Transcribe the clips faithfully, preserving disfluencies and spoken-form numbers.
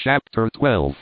Chapter twelve.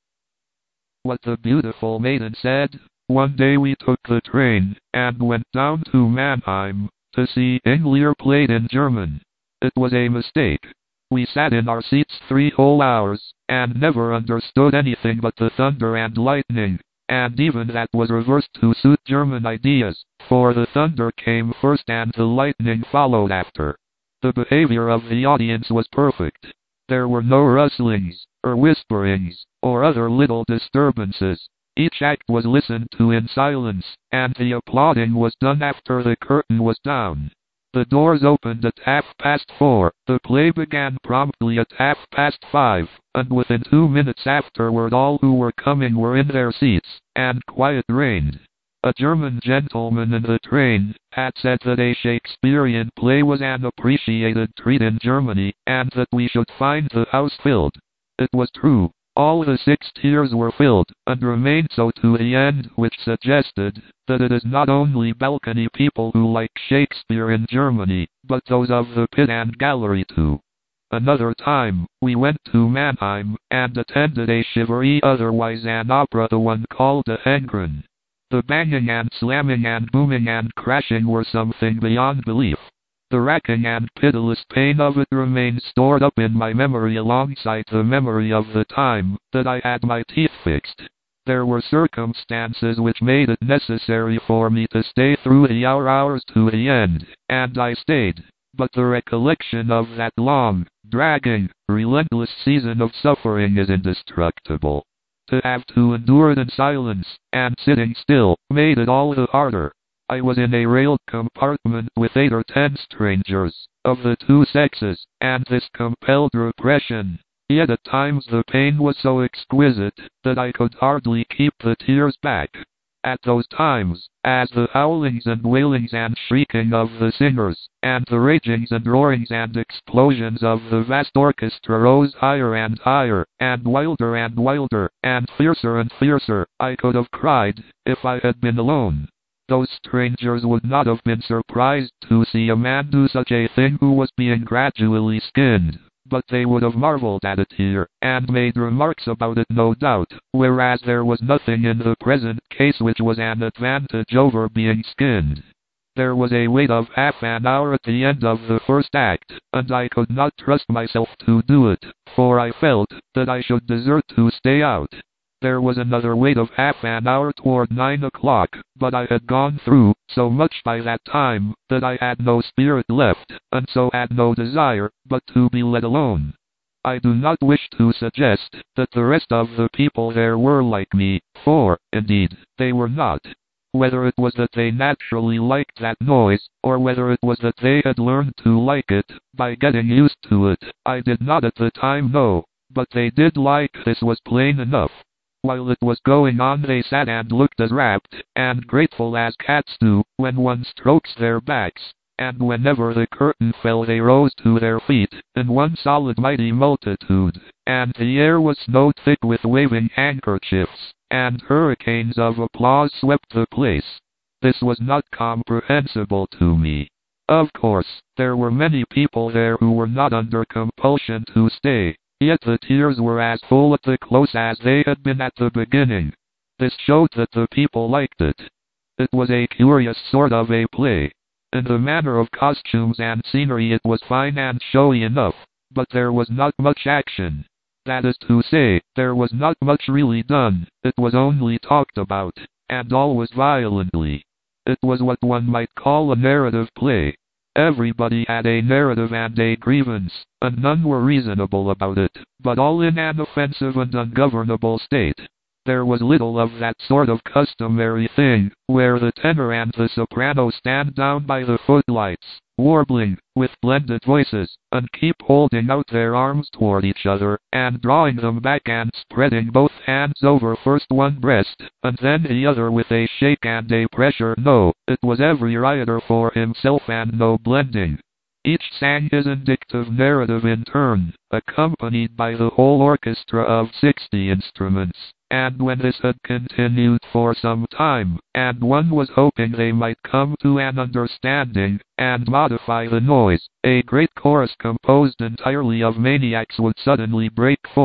What the beautiful maiden said. One day we took the train, and went down to Mannheim, to see Engler played in German. It was a mistake. We sat in our seats three whole hours, and never understood anything but the thunder and lightning, and even that was reversed to suit German ideas, for the thunder came first and the lightning followed after. The behavior of the audience was perfect. There were no rustlings, or whisperings, or other little disturbances. Each act was listened to in silence, and the applauding was done after the curtain was down. The doors opened at half past four, the play began promptly at half past five, and within two minutes afterward all who were coming were in their seats, and quiet reigned. A German gentleman in the train had said that a Shakespearean play was an appreciated treat in Germany, and that we should find the house filled. It was true. All the six tiers were filled, and remained so to the end, which suggested that it is not only balcony people who like Shakespeare in Germany, but those of the pit and gallery too. Another time, we went to Mannheim, and attended a shivery otherwise an opera, the one called the Lohengrin. The banging and slamming and booming and crashing were something beyond belief. The racking and pitiless pain of it remained stored up in my memory alongside the memory of the time that I had my teeth fixed. There were circumstances which made it necessary for me to stay through the hour hours to the end, and I stayed. But the recollection of that long, dragging, relentless season of suffering is indestructible. To have to endure it in silence, and sitting still, made it all the harder. I was in a railed compartment with eight or ten strangers, of the two sexes, and this compelled repression. Yet at times the pain was so exquisite, that I could hardly keep the tears back. At those times, as the howlings and wailings and shrieking of the singers, and the ragings and roarings and explosions of the vast orchestra rose higher and higher, and wilder and wilder, and fiercer and fiercer, I could have cried, if I had been alone. Those strangers would not have been surprised to see a man do such a thing who was being gradually skinned, but they would have marveled at it here, and made remarks about it no doubt, whereas there was nothing in the present case which was an advantage over being skinned. There was a wait of half an hour at the end of the first act, and I could not trust myself to do it, for I felt that I should desert to stay out. There was another wait of half an hour toward nine o'clock, but I had gone through so much by that time that I had no spirit left, and so had no desire but to be let alone. I do not wish to suggest that the rest of the people there were like me, for, indeed, they were not. Whether it was that they naturally liked that noise, or whether it was that they had learned to like it by getting used to it, I did not at the time know, but they did like this was plain enough. While it was going on they sat and looked as rapt and grateful as cats do when one strokes their backs, and whenever the curtain fell they rose to their feet in one solid mighty multitude, and the air was snowed thick with waving handkerchiefs, and hurricanes of applause swept the place. This was not comprehensible to me. Of course, there were many people there who were not under compulsion to stay. Yet the tiers were as full at the close as they had been at the beginning. This showed that the people liked it. It was a curious sort of a play. In the matter of costumes and scenery it was fine and showy enough, but there was not much action. That is to say, there was not much really done, it was only talked about, and always violently. It was what one might call a narrative play. Everybody had a narrative and a grievance, and none were reasonable about it, but all in an offensive and ungovernable state. There was little of that sort of customary thing, where the tenor and the soprano stand down by the footlights, warbling, with blended voices, and keep holding out their arms toward each other, and drawing them back and spreading both hands over first one breast, and then the other with a shake and a pressure. No, it was every rioter for himself and no blending. Each sang his indicative narrative in turn, accompanied by the whole orchestra of sixty instruments, and when this had continued for some time, and one was hoping they might come to an understanding, and modify the noise, a great chorus composed entirely of maniacs would suddenly break forth,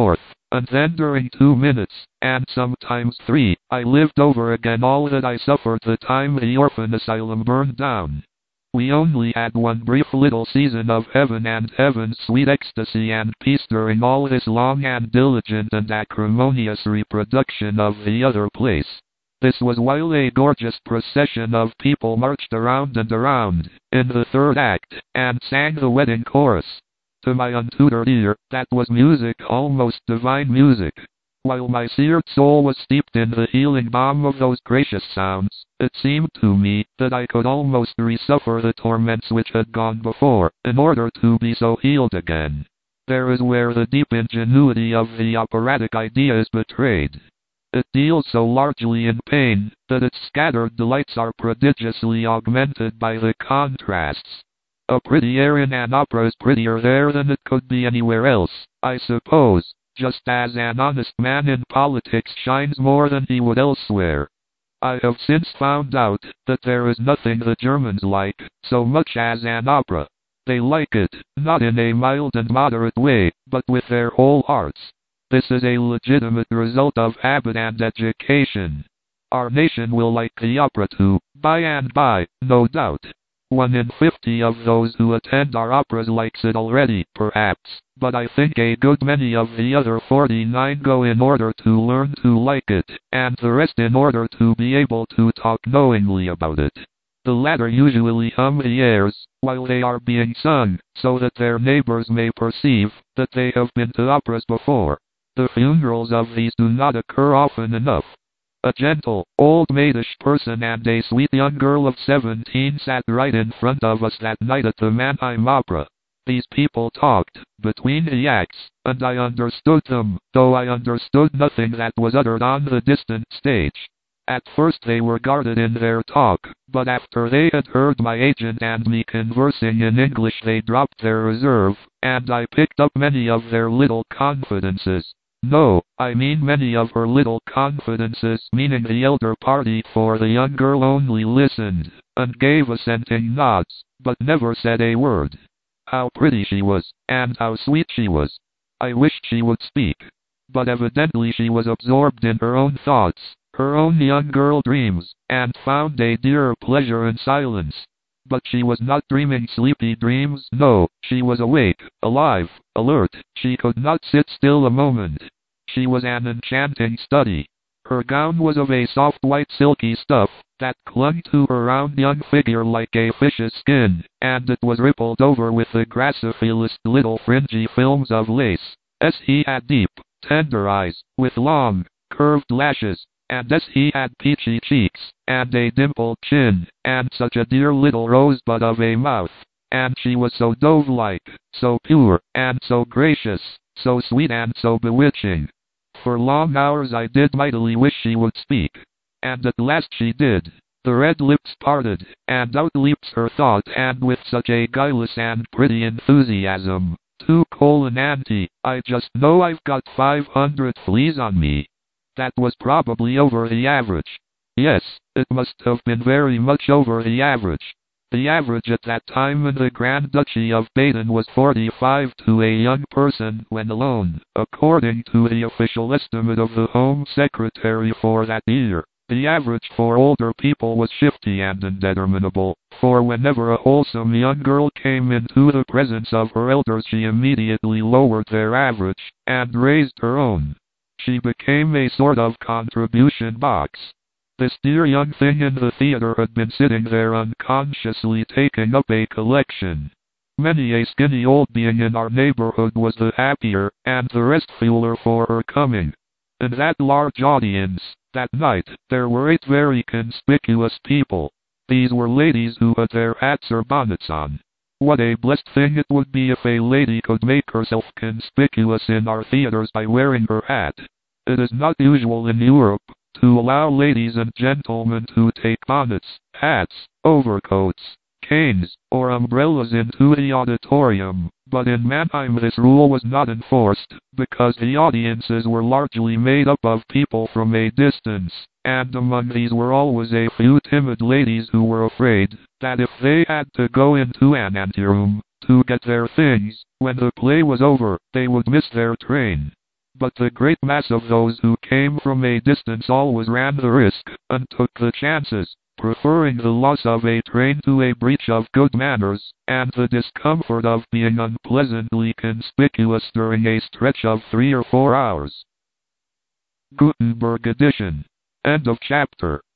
and then during two minutes, and sometimes three, I lived over again all that I suffered the time the orphan asylum burned down. We only had one brief little season of heaven and heaven's sweet ecstasy and peace during all this long and diligent and acrimonious reproduction of the other place. This was while a gorgeous procession of people marched around and around, in the third act, and sang the wedding chorus. To my untutored ear, that was music, almost divine music. While my seared soul was steeped in the healing balm of those gracious sounds, it seemed to me that I could almost re-suffer the torments which had gone before, in order to be so healed again. There is where the deep ingenuity of the operatic idea is betrayed. It deals so largely in pain, that its scattered delights are prodigiously augmented by the contrasts. A pretty air in an opera is prettier there than it could be anywhere else, I suppose, just as an honest man in politics shines more than he would elsewhere. I have since found out that there is nothing the Germans like so much as an opera. They like it, not in a mild and moderate way, but with their whole hearts. This is a legitimate result of habit and education. Our nation will like the opera too, by and by, no doubt. One in fifty of those who attend our operas likes it already, perhaps, but I think a good many of the other forty-nine go in order to learn to like it, and the rest in order to be able to talk knowingly about it. The latter usually hum the airs, while they are being sung, so that their neighbors may perceive that they have been to operas before. The funerals of these do not occur often enough. A gentle, old maidish person and a sweet young girl of seventeen sat right in front of us that night at the Mannheim Opera. These people talked, between the acts, and I understood them, though I understood nothing that was uttered on the distant stage. At first they were guarded in their talk, but after they had heard my agent and me conversing in English they dropped their reserve, and I picked up many of their little confidences. No, I mean many of her little confidences, meaning the elder party, for the young girl only listened, and gave assenting nods, but never said a word. How pretty she was, and how sweet she was. I wished she would speak. But evidently she was absorbed in her own thoughts, her own young girl dreams, and found a dearer pleasure in silence. But she was not dreaming sleepy dreams, no, she was awake, alive, alert, she could not sit still a moment. She was an enchanting study. Her gown was of a soft white silky stuff, that clung to her round young figure like a fish's skin, and it was rippled over with the gracious little fringy films of lace. As he had deep, tender eyes, with long, curved lashes, and as he had peachy cheeks, and a dimpled chin, and such a dear little rosebud of a mouth, and she was so dove-like, so pure, and so gracious, so sweet and so bewitching. For long hours I did mightily wish she would speak, and at last she did. The red lips parted, and out leaps her thought, and with such a guileless and pretty enthusiasm. Two colon ante, I just know I've got five hundred fleas on me. That was probably over the average. Yes, it must have been very much over the average. The average at that time in the Grand Duchy of Baden was forty-five to a young person when alone, according to the official estimate of the Home Secretary for that year. The average for older people was shifty and indeterminable, for whenever a wholesome young girl came into the presence of her elders she immediately lowered their average, and raised her own. She became a sort of contribution box. This dear young thing in the theater had been sitting there unconsciously taking up a collection. Many a skinny old being in our neighborhood was the happier, and the restfuler for her coming. In that large audience, that night, there were eight very conspicuous people. These were ladies who had their hats or bonnets on. What a blessed thing it would be if a lady could make herself conspicuous in our theaters by wearing her hat. It is not usual in Europe to allow ladies and gentlemen to take bonnets, hats, overcoats, canes, or umbrellas into the auditorium, but in Mannheim this rule was not enforced, because the audiences were largely made up of people from a distance, and among these were always a few timid ladies who were afraid that if they had to go into an anteroom to get their things, when the play was over, they would miss their train. But the great mass of those who came from a distance always ran the risk, and took the chances, preferring the loss of a train to a breach of good manners, and the discomfort of being unpleasantly conspicuous during a stretch of three or four hours. Gutenberg edition. End of chapter.